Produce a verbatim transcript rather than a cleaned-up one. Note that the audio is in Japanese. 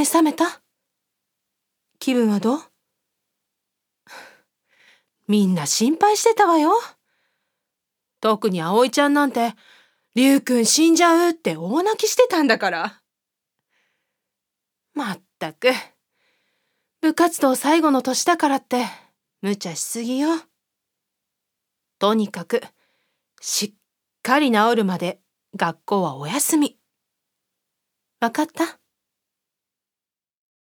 目覚めた？気分はどう？みんな心配してたわよ。特に葵ちゃんなんて、りゅうくん死んじゃうって大泣きしてたんだから。まったく、部活動最後の年だからって無茶しすぎよ。とにかく、しっかり治るまで学校はお休み。わかった？